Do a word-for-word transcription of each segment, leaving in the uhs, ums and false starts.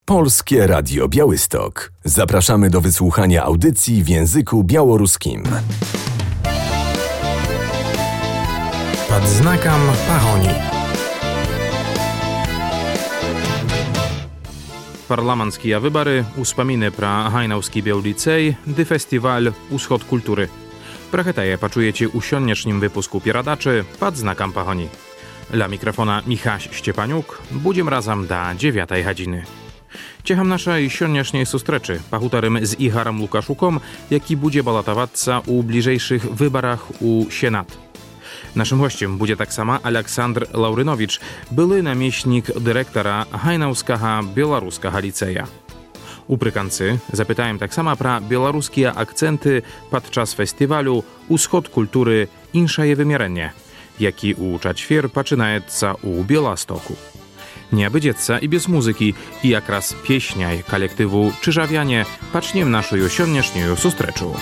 Polskie Radio Białystok. Zapraszamy do wysłuchania audycji w języku białoruskim. Pod znakiem Pahoni. Parlamentskие выборы, успомины про Гайнаўскі Біўліцэй ды фестиваль «Усход культуры». Про гэтае пачуеце ў сённяшнім выпуску перадачы «Под знаком Пагоні». Ля мікрафона Міхась Шчепанюк. Будзем разам да дзевятай гадзіны. Цягам нашай сённяшняй сустрэчы пагутарым з Ігарам Лукашуком, які будзе балатавацца ў бліжэйшых выбарах у Сенат. Naszym gościem będzie tak samo Aleksandr Laurynowicz, były namiestnik dyrektora Gajnаўskiego Białoruskiego Liceja. U prykancy zapytałem tak samo про białoruskie akcenty podczas festiwalu «Усход kultury Inszaje wymierzenie», jaki u czwartfier zaczynaється u Białostoku. Nie obejdziecie i bez muzyki, i jak raz pieśniaj kolektywu Czyżawianie paczniem naszą siódmieśnią sustreczu.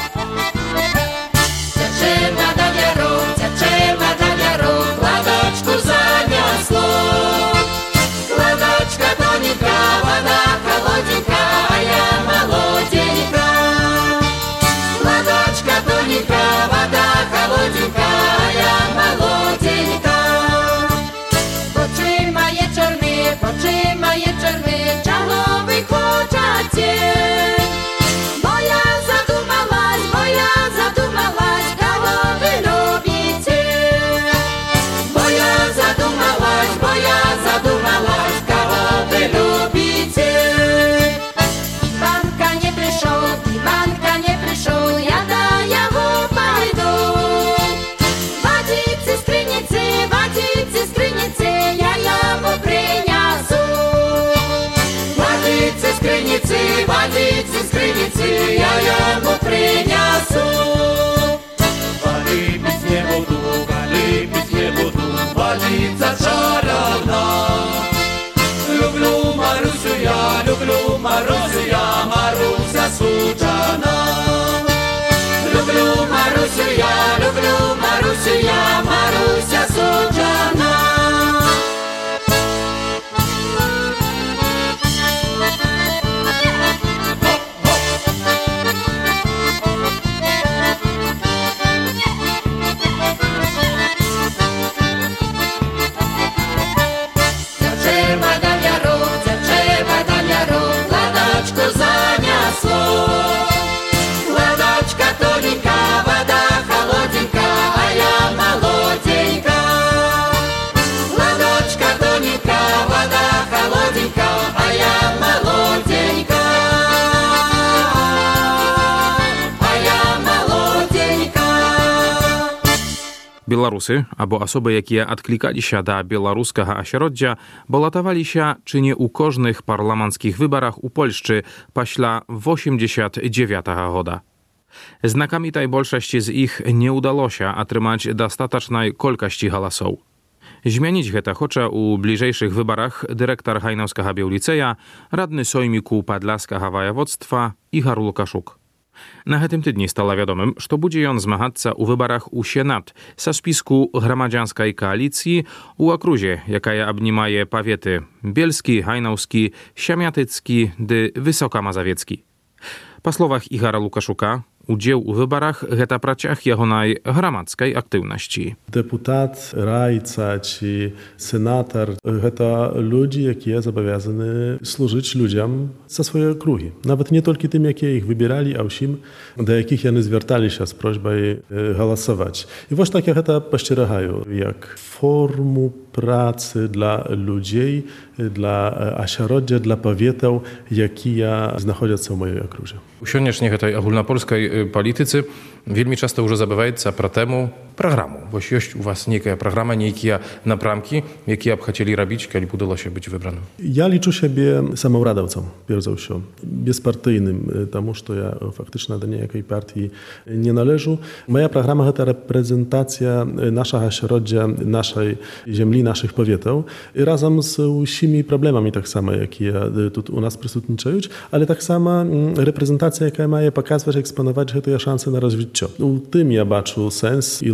Водицы, скрыницы, я ему принесу. Воды пить не буду, воды пить не буду, водица чаровна. Люблю Марусю я, люблю Марусю я, Маруся сучана. Люблю Марусю я, люблю Марусю я, Маруся сучана. Беларусы, або асобы, якія адклікаліся да беларускага асяроддзя, балатаваліся чи не ў кожных парламанцкіх выбарах у Польшчы пасля восемьдесят девятого года. Знакамітай большасці з іх не ўдалося атрымаць дастатачнай колькасці галасоў. Змяніць гэта хоча ў бліжэйшых выбарах дырэктар Гайнаўскага Біўліцэя, радны сойміку Падляскага ваяводства Ігар Лукашук. Na гэтым тыдні стала вядомым, што будзе ён змагацца ў выбарах у Сенат са спіску грамадзянскай кааліцыі ў акрузе, якая абнімае паветы Бельскі, Гайнаўскі, Сямятыцкі ды Высокамазавецкі. Па словах Ігара Лукашука, удзел у выбарах гэта працяг ягонай грамадскай актыўнасці. Депутат, райца ці сенатар гэта людзі, якія забавязаны служыць людзям са свае акругі. Нават не толькі тым, якія іх выбіралі, а ўсім, да якіх яны звярталіся з просьбай галасаваць. І вось так я гэта пасцерагаю, як форму pracy dla ludzi, dla асяроддзя, dla паветаў, якія знаходзяцца ў маёй акрузе. У сённяшняй гэтай агульнапольскай палітыцы вельмі часта ўжо забываецца пра тэму праграму. Вось ёсць у вас нейкая праграма, нейкія напрамкі, якія б хацелі рабіць, калі б удалося быць выбраным? Я лічу сябе самаўрадаўцам, перш за ўсё, беспартыйным, таму што я фактычна да ніякай партыі не належу. Моя праграма гэта рэпрэзентацыя нашага асяроддзя, нашай зямлі, нашых паветаў і разам з усімі праблемамі таксама, якія тут у нас прысутнічаюць, але таксама рэпрэзентацыя, якая мае паказваць, экспанаваць гэтыя шансы на развіццё. У тым я бачу сэнс і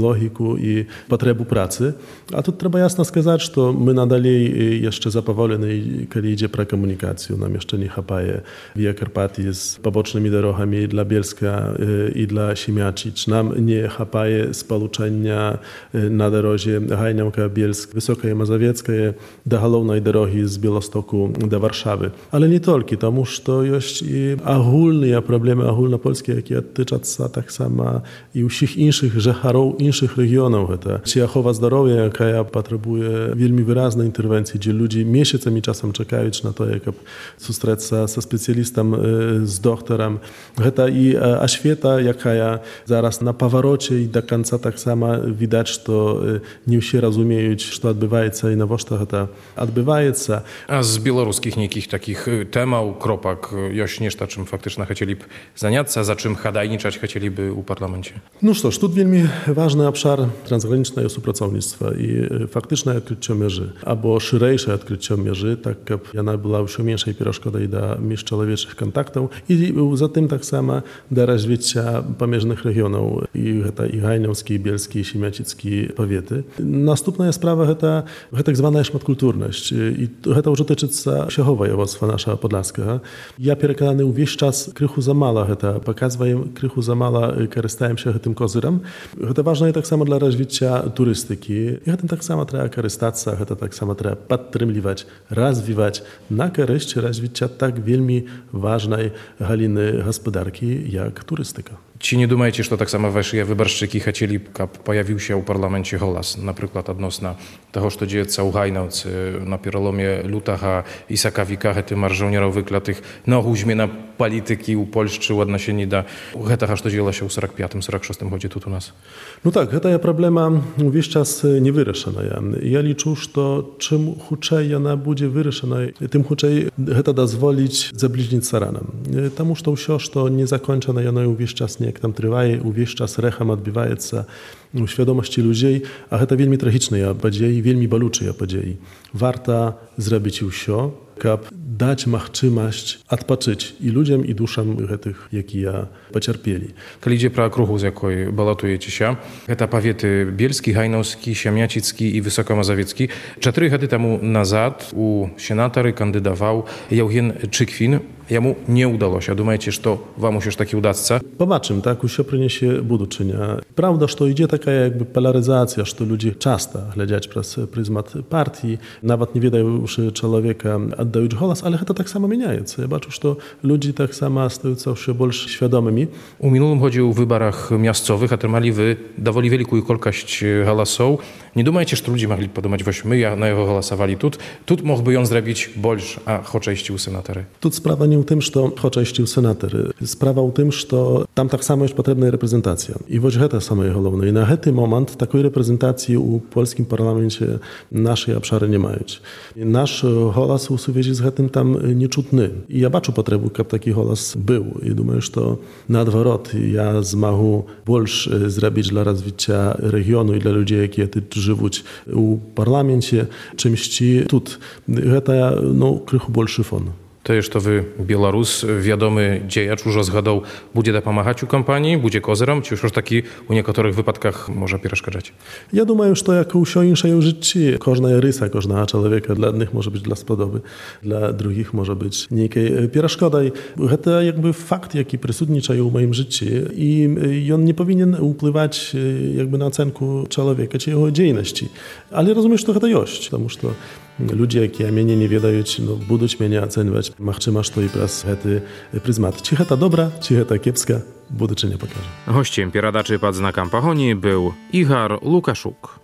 logiku i potrzeby pracy. A tu trzeba jasno сказать, что мы надали jeszcze zapowolony, kiedy idzie про komunikację. Nam jeszcze nie chapaje Via Carpatii z pobocznymi drogami dla Bielska i dla Siemiacic. Nam nie chapaje spoluczenia na drodze Hajnałka-Bielsk, Wysokie Mazowieckie do głównej drogi z Bielostoku do Warszawy. Ale nie tylko, тому что jest i ogólne problemy ogólnopolskie, jakie dotyczą tak samo i wszystkich innych żecharów, innych regionów. Czy ochowa zdrowia, jaka potrzebuje wielmi wyraźnej interwencji, gdzie ludzie miesiącami czasem czekają na to, jak spotkać się ze specjalistą, z doktorem. To i oświeta, jaka zaraz na powrocie i do końca tak samo widać, że nie wszyscy rozumieją, co odbywa się i na co to odbywa się. A z białoruskich niekich takich tematów, kropak, jest nieszta, czym faktycznie chcieliby zająć się, za czym hadajniczać chcieliby u parlamencie? No cóż, tu wielmi ważny obszar transgranicznego współpracownictwa i faktyczne odkrycie mierzy, albo szersze odkrycie mierzy, tak jak ona była już mniejszej przeszkodą do międzyczłowiecznych kontaktów i za tym tak samo do rozwijania pomierzchnych regionów i to i Hajnałski, i Bielski, i Siemiacicki powiety. Następna sprawa to tak zwana szmatkulturność i to już dotyczy siechowa jowoctwa nasza podlaskiego. Ja przekonany wieś czas krychu za mało to pokazuje, krychu za mało korzystałem się tym kozyrem. To ważne jest tak samo dla rozwijania turystyki. I to tak samo trzeba korzystać, to tak samo trzeba podtrzymywać, rozwijać na korzyść rozwijania tak wielmi ważnej haliny gospodarki jak turystyka. Ci nie думаете, что так само ваши выборщики хотели, как появился у парламенте голос, например, относно того, что dzieje у Гайнаўцы на переломе лютага и сакавіка, гэтых маржонераў выклятых, ногу змена polityki u Polski w odniesieniu do tego, co dzieje się w сорок пятым сорок шестым roku tu u nas. No tak, to jest problema wieś czas niewyryszona. Ja liczę, że czym huczej ona będzie wyryszona, tym huczej to dozwolić zabliźnić z ranem. Тому что все, что не закончено, оно весь час ніяк там триває, увесь час рехом відбивається у świadomości ludzi, a to wielmi tragiczne podії, wielmi bolючі podії. Warto zrobić все, aby dać możliwość odpocząć i ludziom, i duszom tych, jakie ja pocierpieli. Kiedy idzie pro okruchu, z jakiej balotujecie się, to powiety Bielski, Hajnałski, Siemiacicki i Wysokomazowiecki. Cztery lata temu nazad u senatory kandydował Jaugen Czykwin. Jemu nie udało się. Думаете, что вам już taki udаться? Zobaczymy, tak, все przyniesie buduczynia. Prawda, że idzie taka jakby polaryzacja, że ludzie często глядять przez pryzmat partii, nawet nie wiedają już człowieka oddają głos, ale to tak samo zmienia się. Ja baczę, że ludzie tak samo stają się bardziej świadomymi. U minulym chodził w wyborach miastowych, otrzymali wy dowoli wielką ilość głosów. Nie думаете, że ludzie mogli podumać, właśnie my na jego głosowali tu, tu mógłby on zrobić больше, a chociaż iść u senatory. Tu sprawa nie w tym, że chociaż iść u senatory. Sprawa w tym, że tam tak samo jest potrzebna reprezentacja. I właśnie to samo jest główne. I na ten moment takiej reprezentacji u polskim parlamencie naszej obszary nie mają. Nasz głos u suwiedzi z tym tam nieczutny. I ja baczę potrzebę, aby taki głos był. I думаю, że na odwrót ja zmogę больше zrobić dla rozwijania regionu i dla ludzi, jakie żyją u parlamencie, czymś tu. To no, krychu больше fon. To jest to wy, Białorus, wiadomy dziejacz, już zgadał, będzie dopomagać u kampanii, będzie kozerem, czy już taki u niektórych wypadkach może przeszkadzać? Ja думаю, że jak u wszystkich innych życiu, każda rysa, każda człowieka dla jednych może być dla spodoby, dla drugich może być niejakiej przeszkoda. To jakby fakt, jaki przysutnicza w moim życiu i, i on nie powinien wpływać jakby na ocenkę człowieka, czy jego działalności. Ale rozumiem, że to jest, потому что ludzie, jakie mnie nie wiedają, no, będą mnie oceniać. Machczy masz to i pras hety pryzmat. Czy heta dobra, czy heta kiepska, budyczynie pokaże. Gościem pieradaczy pod znakiem Pahoni był Ichar Łukaszuk.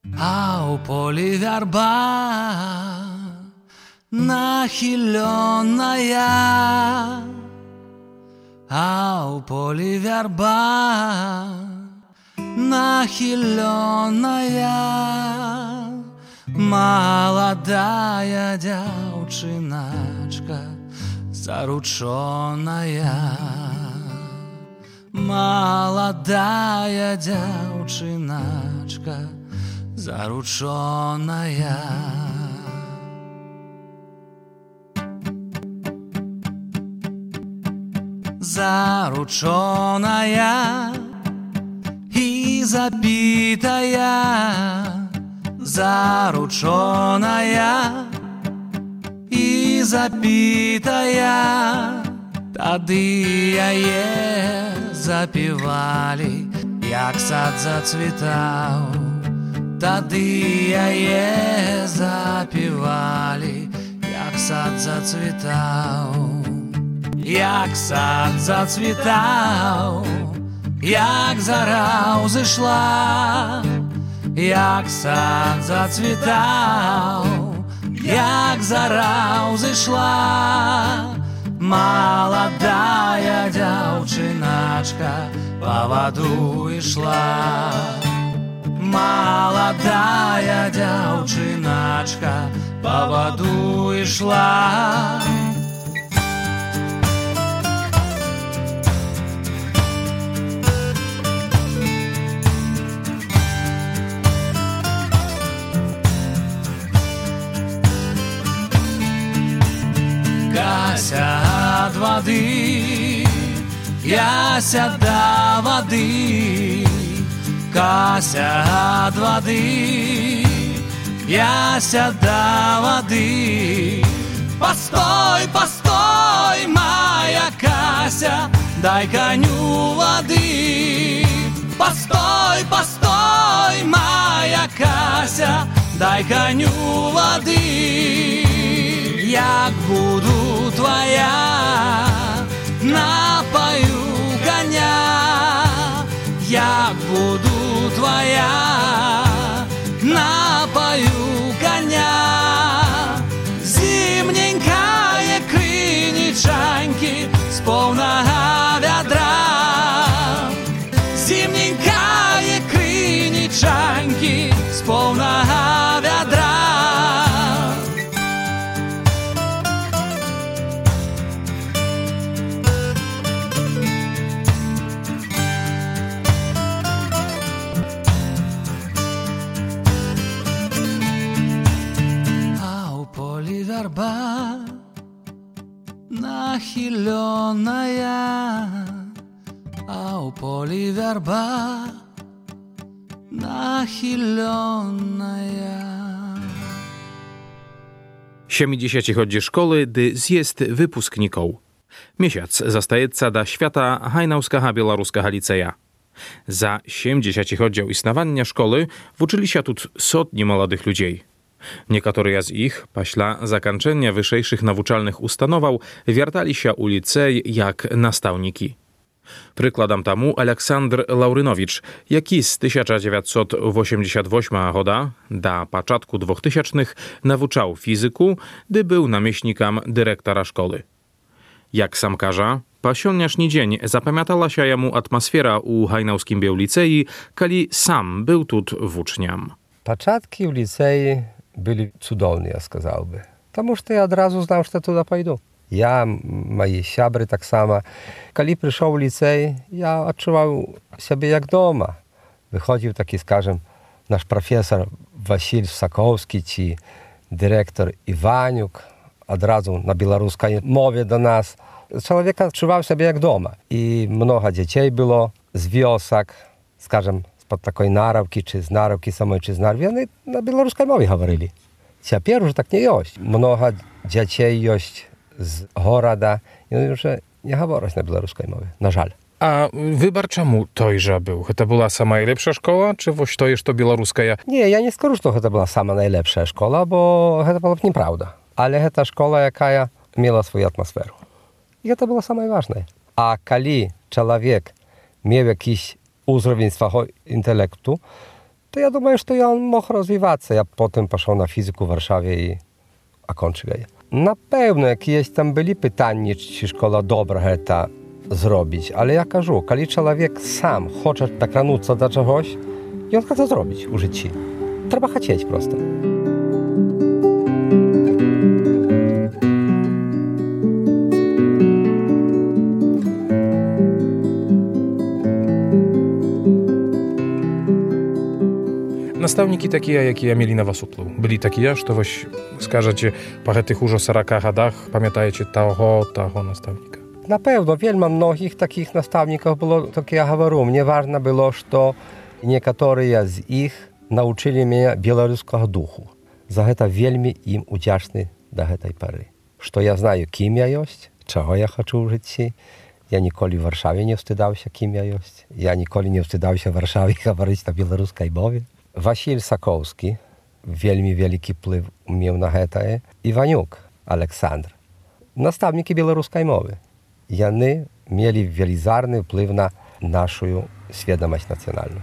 A u poli werba nachylona ja, a u poli werba nachylona ja. Молодая девчиначка, зарученная. Молодая девчиначка, зарученная. Зарученная и запитая, заручоная, і запитая, тады яе запівалі, як сад зацвітаў. Тады яе запівалі, як сад зацвітаў. Як сад зацвітаў, як зара ўзышла, як сад зацвітаў, як зара ўзышла, маладая дзяўчыначка па ваду ішла. Маладая дзяўчыначка па ваду ішла. Кася ад вады, яся да вады, Кася ад вады, яся да вады. Постой, постой, моя Кася, дай коню воды. Постой, постой, моя Кася, дай коню воды. Як буду твоя, напою коня. Як буду твоя, напою коня. Зимненькая криничаньки с полного ведра. Зимненькая криничаньки с полного ведра. Верба нахиленная, а у поля верба нахиленная. siedemdziesiąt chodzi szkoły, dy zjest wypuskniką. Miesiąc zastajeca da świata hajnauskaha białoruskaha liceja. Za siedemdziesiąt oddział istnowania szkoły wuczyli się tu sotni młodych ludzi. Niektórzy z ich, paśla zakończenia wyższych nauczalnych ustanował, wiertali się u licej jak nastawniki. Przykładem temu Aleksandr Laurynowicz, jaki z tysiąc dziewięćset osiemdziesiątego ósmego goda do początku dwutysięcznych nauczał fizyku, gdy był namieśnikiem dyrektora szkoły. Jak sam każe, pasiońszy dzień zapamiętała się jemu atmosfera u hajnauskim licei, kiedy sam był tu włóczniam. Początki w licei byli cudowne, ja сказałby. Потому что я одразу знал, что туда пойду. Я, мои сябры так само. Когда пришел в лицей, я odczuwał siebie jak doma. Wychodził taki, скажем, nasz profesor Wasil Sokowski, czy dyrektor Iwaniuk, od razu na białoruskiej mowie do nas. Człowiek odczuwał siebie jak doma. I mnogo dzieci było z wiosek, скажем, spod takiej narawki, czy z narawki samej, czy z narwi, oni na białoruskiej mowie mówili. Teraz już tak nie jest. Mnogo dzieci jest z Horoda i oni już nie mówią na białoruskiej mowie, na żal. A wybar czemu tojże był? To była sama najlepsza szkoła, czy właśnie to jest to białoruska? Nie, ja nie skажу, że to była sama najlepsza szkoła, bo to była nieprawda. Ale to szkoła, jaka miała swoją atmosferę. I to było samo najważniejsze. A kiedy człowiek miał jakiś uzrowień swojego intelektu, to ja думаю, że ja on mógł rozwijać się. Ja potem poszedł na fizyku w Warszawie i zakończył je. Na pewno jakieś tam byli pytania, czy szkoła dobra to zrobić, ale ja кажу, kiedy człowiek sam chce dokranąć do czegoś i on chce to zrobić w życiu. Trzeba chcieć prosto. Nastawniki takie, jakie mieli na was uplu. Byli takie, że to właśnie skażecie parę tych już o sarakach hadach, pamiętajcie toho, toho nastawnika. Na pewno, wielu mnogich takich nastawników było, tak jak ja mówię, mnie ważne było, że Niektóre z ich nauczyli mnie białoruskiego duchu. Za to wielmi im udzięczny do tej pory. Że ja знаю, kim ja jest, czego ja chcę użyć się. Ja nigdy w Warszawie nie wstydzał się, kim ja jest. Ja nigdy nie wstydzał się w Warszawie mówić na białoruskiej mowie. Wasil Sakowski, wielmi wielki wpływ miał na to. Iwaniuk Aleksandr, nastawniki białoruskiej mowy. Jany mieli wielizarny wpływ na naszą świadomość nacjonalną.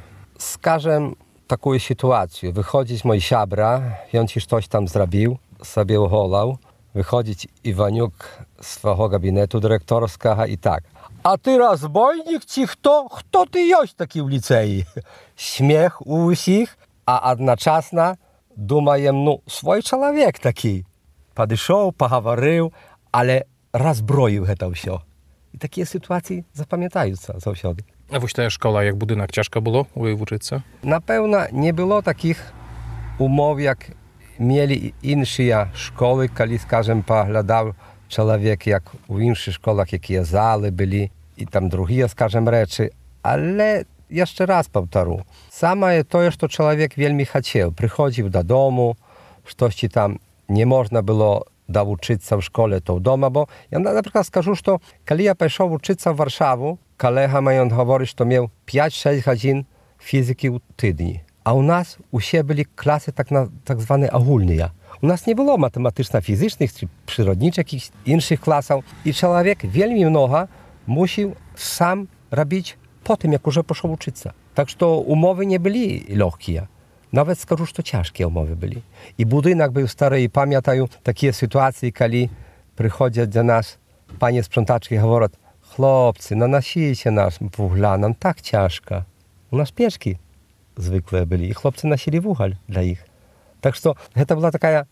Skażę taką sytuację. Wychodzić mój siabra, i on ci coś tam zrobił, sobie uholał. Wychodzić Iwaniuk z swojego gabinetu dyrektorskiego i tak. A ty rozbojnik ci kto? Kto ty jest taki w licei? Śmiech u wszystkich, a jednocześnie думаем, no swój człowiek taki. Podeszł, poговорил, ale rozbroił to wszystko. I takie sytuacje zapamiętаються zawsze. A właśnie ta szkoła, jak budynek, ciężko było uczyć się? Na pewno nie było takich umów, jak mieli inne szkoły, kiedy, скажем, poglądał człowiek, jak w innych szkołach, jakie zale byli i tam drugie, скажем, rzeczy. Ale jeszcze raz powtórzę, same to, że człowiek wielmi chciał. Przychodził do domu, coś tam nie można było douczyć się w szkole, to w domu, bo ja na przykład skażę, że kiedy ja poszedł uczyć się w Warszawę, kolega mój mówi, że miał pięć sześć godzin fizyki w tygodniu. A u nas u siebie byli klasy tak, na, tak zwane ogólne. U nas nie było matematyczno-fizycznych czy przyrodniczych, jakichś innych klasów. I człowiek wielmi mnogo musiał sam robić po tym, jak już poszedł uczyć się. Tak, że umowy nie byli lekkie. Nawet skażę, że to ciężkie umowy byli. I budynek był stary i pamiętają takie sytuacje, kiedy przychodzą do nas panie sprzątaczki i mówią: chłopcy, no nosicie nas wugla, nam tak ciężko. U nas pieczki zwykłe byli i chłopcy nosili wugel dla ich. Tak, że to była taka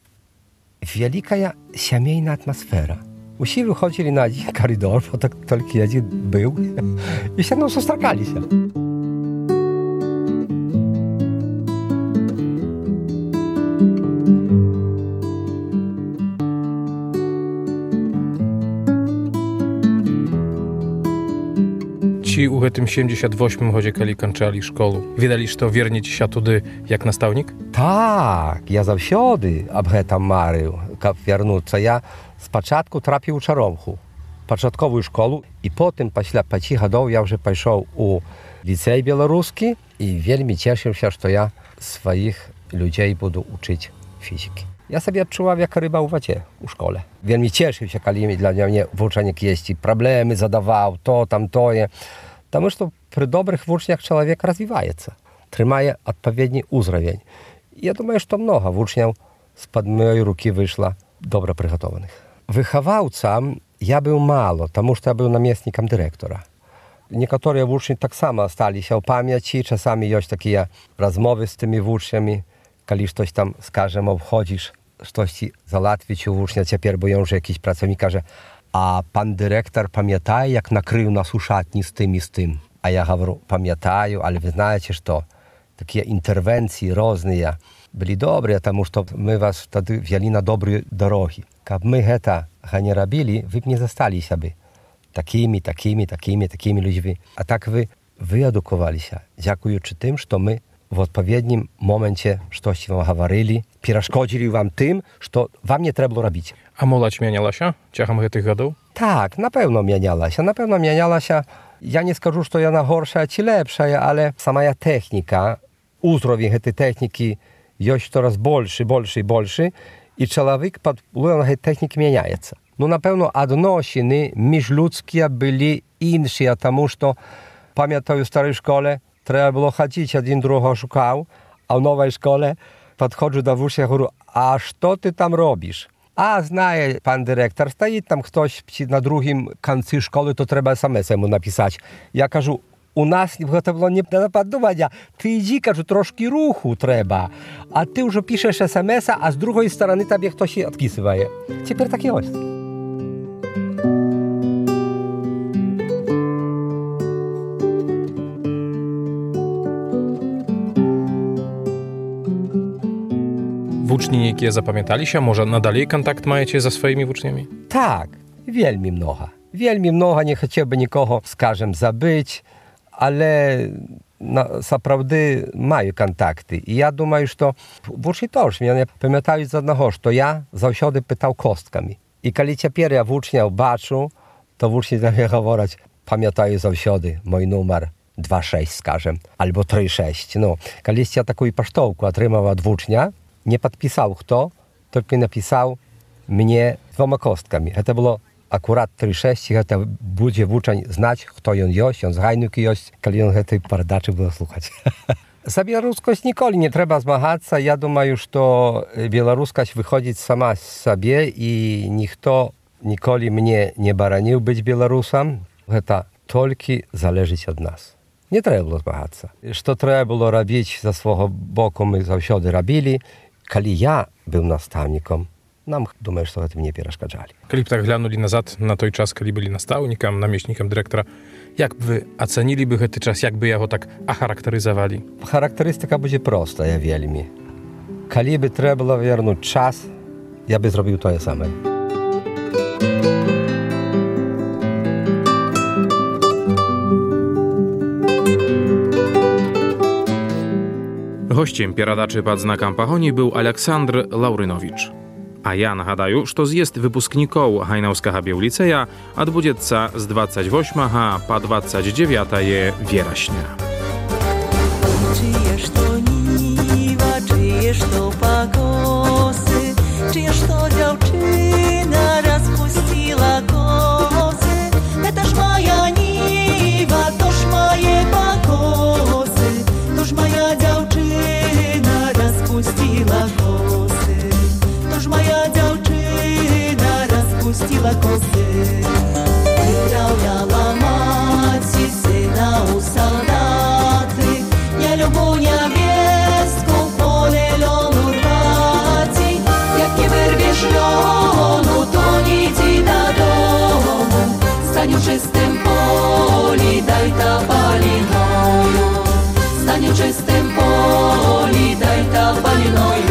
wielka семейna atmosfera. Usi wychodzili na jeden korytarz, bo tak tylko jeden był i się mną zostakali się. Ci u tym siedemdziesiąt osiem chodzie, kiedy kończyli szkołę, widali, że wierni ci się tudy jak nastavnik? Tak, ja zawsze об этом marzył, jak wiernuться. Ja z początku trafił u czaromchu, początkową szkołę i potem, после pięciu lat, ja już poszedł u licej białoruski i wielmi cieszył się, że ja swoich ludzi budu uczyć fizyki. Ja sobie odczuwałem jak ryba u wodzie u szkole. Wielmi cieszył się, kiedy dla mnie uczeniec jakieś problemy zadawał, to, tam, to. Потому что при добрых uczniach człowiek rozwija się, trzymaje odpowiedni uzrowień. Ja думаю, że mnogo uczniów spod mojej ruki wyszło dobrze przygotowanych. Wychowawcą ja był mało, потому что ja był namiestnikiem dyrektora. Niektóre uczni tak samo ostali się w pamięci, czasami jest takie rozmowy z tymi uczniami, kiedy coś tam, скажем, obchodzisz, coś ci załatwić u ucznia, teraz boją, że jakiś pracownik każe: a pan dyrektor pamięta, jak nakrył nas u szatni z tym i z tym? A ja mówię: pamiętają, ale wy знаете, że takie interwencje różne byli dobre, потому что my was wtedy wzięli na dobre drogi. Gdyby my tego nie robili, wy nie zostali sobie takimi, takimi, takimi, takimi ludźmi. A tak wy wyedukowali się, dziękując tym, że my w odpowiednim momencie coś wam говорили, przeszkodzili wam tym, że wam nie trzeba było robić. A młodzież zmieniała się ciągiem tych lat? Tak, na pewno zmieniała się, na pewno zmieniała się. Ja nie skażę, że ona gorsza czy lepsza, ale sama technika, uzrowień tej techniki jest coraz больше, больше i больше i człowiek pod wpływem tej techniki zmienia się. No na pewno odnosiny międzyludzkie byli inne, потому что pamiętam w starej szkole, trzeba było chodzić, jeden drugiego szukał, a w nowej szkole podchodzę do ucznia i mówię: a co ty tam robisz? A znaje pan dyrektor, stoi tam ktoś na drugim końcu szkoły, to trzeba es em es mu napisać. Ja кажу: u nas to było nie do podumania. Ty idź, кажу, troszkę ruchu trzeba. A ty już piszesz es em es a, a z drugiej strony tobie ktoś odpisuje. Teraz tak jest. Uczni niekie zapamiętali się? Może nadal kontakt macie ze swoimi uczniami? Tak, wielmi mnogo. Wielmi mnogo, nie chciałby nikogo, скажем, zabyć, ale на, сапраўды маю кантакты. І я думаю, што вучні тоже мяне памятаюць з аднаго, што я заўсёды пытаў косткамі. І калі цяпер я вучняў бачу, то вучні да мяне гавораць, памятаю заўсёды мой нумар два шэсць, скажем, альбо тры шэсць. Ну, калісьці я такую паштоўку атрымаў ад вучня, не падпісаў хто, толькі напісаў мне двома косткамі. Гэта было акурат тры шэсць, і гэта будзе вучань знаць, хто ён ёсць, ён з Гайнукі ёсць, калі ён гэтай перадачы буде слухаць. За беларускасць ніколі не трэба змагацца. Я думаю, што беларускасць выходзіць сама з сабе, і ніхто ніколі мне не бараніў быць беларусам. Гэта толькі залежыць ад нас. Не трэба было змагацца. Што трэба было рабіць за свого боку, мы заўсёды рабілі. Калі я быў настаўнікам, нам, думаю, што гэтым не перашкаджалі. Калі б так глянулі назад на той час, калі былі настаўнікам, намеснікам дырэктара, як бы вы ацанілі бы гэты час, як бы яго так ахарактарызавалі? Характарыстыка будзе простая вельмі. Калі бы трэба было вернуць час, я бы зробіў тое самае. Гостем перадачы «Пад знакам пагоні» быў Аляксандр Лаўрынowicz. А я нагадаю, што з'езд выпускнікоў Гайнаўскага біўліцэя адбудзецца з двадцать восьмага па двадцать девятое верасня. Чые што ніва, чые што пакосы, чые што дзяўчына распусціла косы. Гэта ж моя ніва, то ж мае пакосы, то ж моя дзяўчына распусціла косы, то ж моя дзяўчына распусціла косы. Выпраўляла маці сына ў салдаты, я любу нявестку в поле лёну рваці. Як не вырвеш лёну, то не йди додому, стань у чистым полі, дай тополиною, стань у чистым полі, дай тополиною.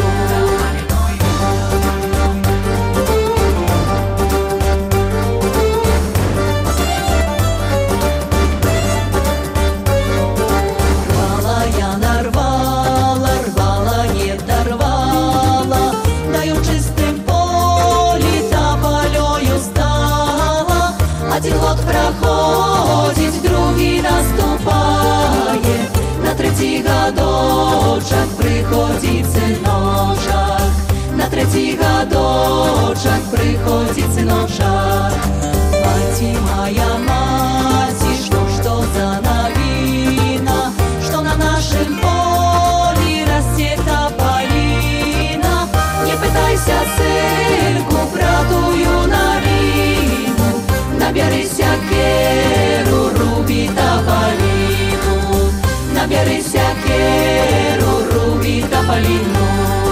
Один год проходить, другий наступає, на третій годочок приходить синочок, на третій годочок приходить синочок. Мати моя, мати, что, что за новина, что на нашем поле растет тополина. Не пытайся, сынку, про тую новину, наберися керу, руби тополину, наберися керу, руби тополину.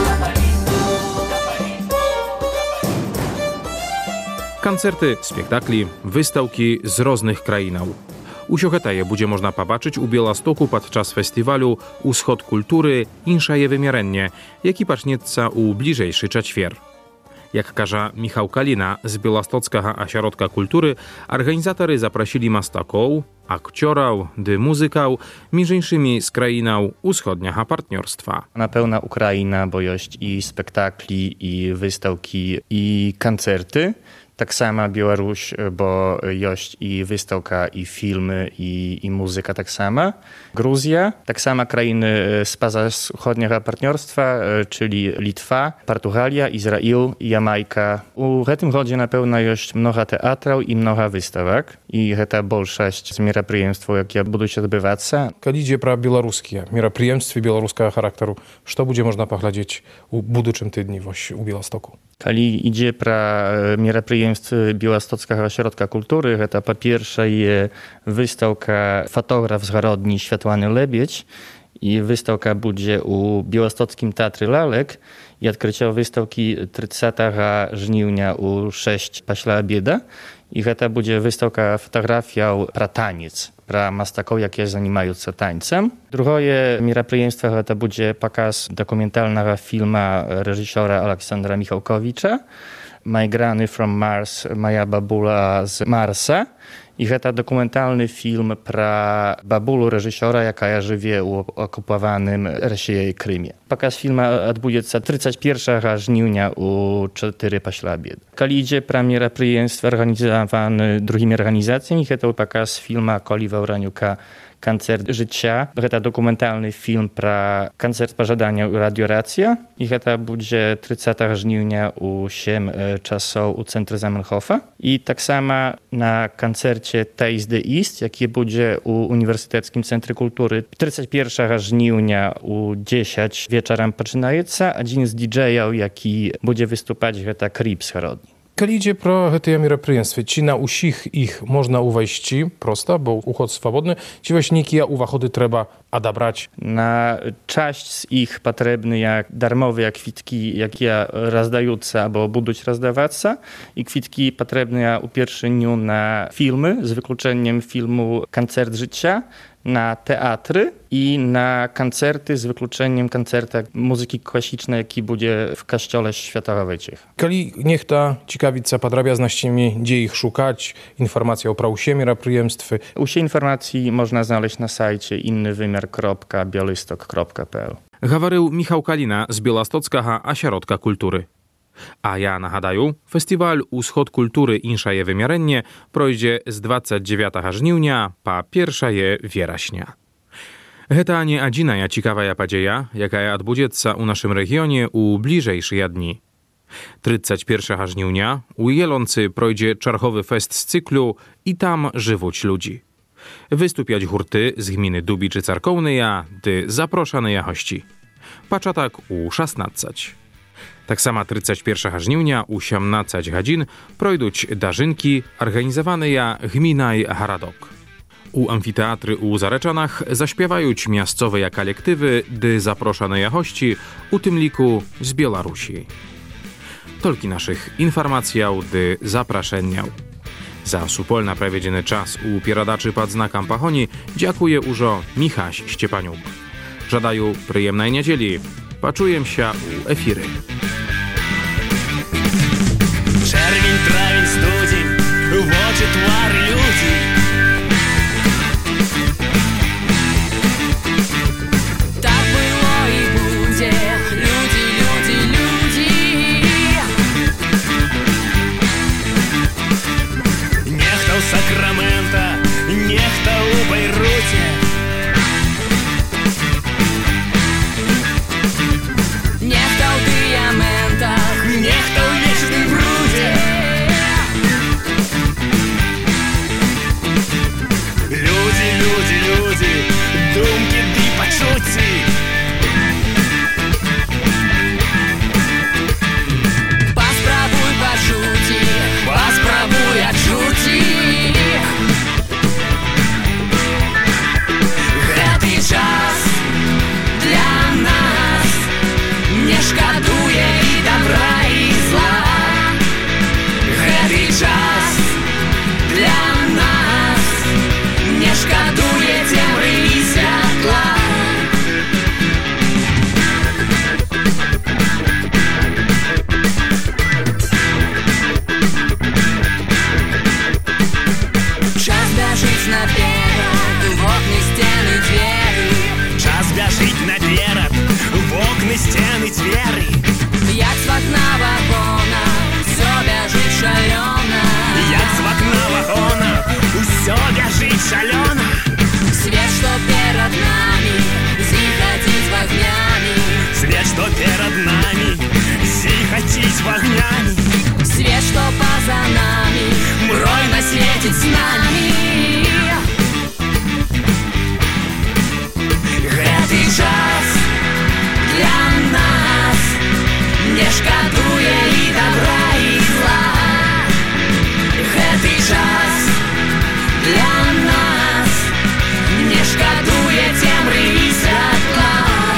Канцэрты, спектаклі, выстаўкі з розных краінаў. Усё гэтае будзе можна пабачыць у Беластоку падчас фестывалю «Усход культуры. Іншае вымярэнне», які пачнецца ў бліжэйшы чацвер. Як кажа Міхał Каліна з Беластоцкага асяродка культуры, арганізатары запрасілі мастакоў, акцёраў ды музыкаў, між іншымі з краінаў усходняга партнёрства. Напэўна, Украіна, бо ёсць і спектаклі, і выстаўкі, і канцэрты. Tak samo Białoruś, bo jest i wystawka, i filmy, i, i muzyka tak sama. Gruzja, tak samo krainy spoza wschodniego partnerstwa, czyli Litwa, Portugalia, Izrael, Jamajka. U tym rodzie na pewno jest mnoga teatrów i mnoga wystawek. I to większość z мероприемств, jakie będą się odbywać. Kiedy idzie про białoruskie мероприемstwa białoruskiego charakteru, co będzie można poglądać u budżym tydni u Białostoku? Kiedy idzie про мероприемstwa Białostockiego Ośrodka Kultury, to po pierwsze jest wystawka fotograf z Garodni Światłany Lebiedź i wystawka będzie u Białostockim Teatrze Lalek i odkrycie wystawki trzydziestego żniwnia u sześć paśla obieda i to będzie wystawka fotografią про taniec, про mastaków, jakie zajmują się tańcem. Drugie мероприемstwo to będzie pokaz dokumentalnego filmu reżysera Aleksandra Michałkowicza. Migrany from Mars, moja babula z Marsa. I to dokumentalny film про бабулу reżysera, jaka żyje w okupowanym Rosji Krymie. Pokaz filmu odbędzie się trzydziestego pierwszego żniwnia u cztery poślabie. Kiedy idzie premiera przyjęstwa organizowany drugimi organizacjami, to pokaz filmu Koliwa Uraniuka Koncert życia. To dokumentalny film про koncert pożądania u Radio Racja. I to będzie trzydziestego żniwnia u osiem czasów u centrum Zamenhofa. I tak samo na koncercie Taste the East, jaki będzie u Uniwersyteckim Centrum Kultury trzydziestego pierwszego żniwnia u dziesiątej wieczorem poczynaje się. Jeden z didżejów, jaki będzie wystупać, to Krips Horodni. Kiedy idzie pro te мероприятия, czy na usich ich można uwejść prosto, bo uchod swobodny, czy właśnie jakie uwachody trzeba odebrać? Na część z ich potrzebne jak darmowe kwitki, jakie rozdają się albo będą rozdawać się, i kwitki potrzebne u pierwszego na filmy, z wykluczeniem filmu Koncert życia, na teatry i na koncerty, z wykluczeniem koncerta muzyki klasycznej, jaki będzie w Kościele Światowej Ciech. Kiedy niech ta ciekawica podrabia znaściami, gdzie ich szukać, informacja o prawusie мероприятstwy. Usie informacji można znaleźć na sajcie innywymiar kropka białystok kropka p l. Говорив Michał Kalina z Białostockiego Ośrodka Kultury. A ja nagадаю, festiwal Uschod Kultury Inszaje Wymiarennie projdzie z dwudziestego dziewiątego żniwnia po pierwszego wieраśnia. Heta nie adzina ciekawa padzieja, jaka odbędzie się u naszym regionie u bliżejszych dni. trzydziestego pierwszego żniwnia u Jeloncy projdzie czarchowy fest z cyklu i tam żywuć ludzi. Wystupiać hurty z gminy Dubiczy Carkowneja, dy zaproszane hości. Paczatak u szesnastego. Tak samo trzydziestego pierwszego żniwnia u osiemnastej godziny projduć darzynki organizowane ja gminaj Haradok. U amfiteatry u Zareczanach zaśpiewają miastowe kolektywy, dy zaproszone hości, u tym liku z Białorusi. Tolki naszych informacji, dy zapraszeniał. Za supolna prawiedziony czas u pieradaczy pod znakiem Pachoni dziękuję użo Michaś Ściepaniuk. Żadaję przyjemnej niedzieli. Paczujem się u efiry. Czerwień, trawień, studzień, w oczy twary ludzi. Tak było i będzie, ludzi, ludzi, ludzi. Niech to u Sakramenta, niech to u Bejrucie. Niech to u diamentach, niech to u wiecznym brudzie. Люди, люди, люди, думки ды почуці. Паспрабуй пачуці, паспрабуй адчуці. Гэты час для нас не шкадуе і добра, і зла. Гэты час для нас не шкадуе цемры і святла. Час бяжыць наперад, вокны, сцены, дзверы. Час бяжыць наперад, вокны, сцены, дзверы. Як з вакна вагона, всё бяжыць шалёна. Як з вакна вагона, усё бяжыць шалёна. Свет, што перад намі, зіхаціць вагнямі. Свет, што перад намі, зіхаціць вагнямі. Свет, што па-за намі, мройна свеціць з намі. Гэты час для нас не шкадуе і добра, і зла. Гэты час для нас не шкадуе цемры і святла.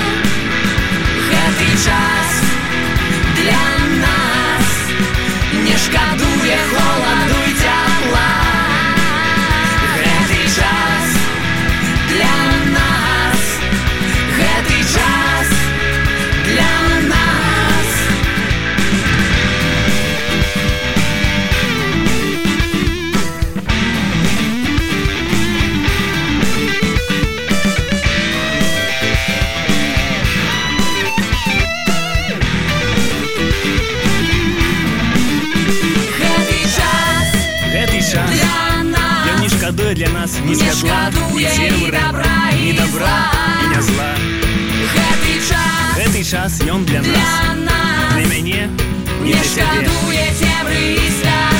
Гэты час для нас не шкадуе холаду і цяпла. шкадуе для нас ні святла, ні цемры, ні добра і ні зла. Гэты час, Гэты час ён для нас, для нас для мяне, не і для цябе. шкадуе цемры і свят.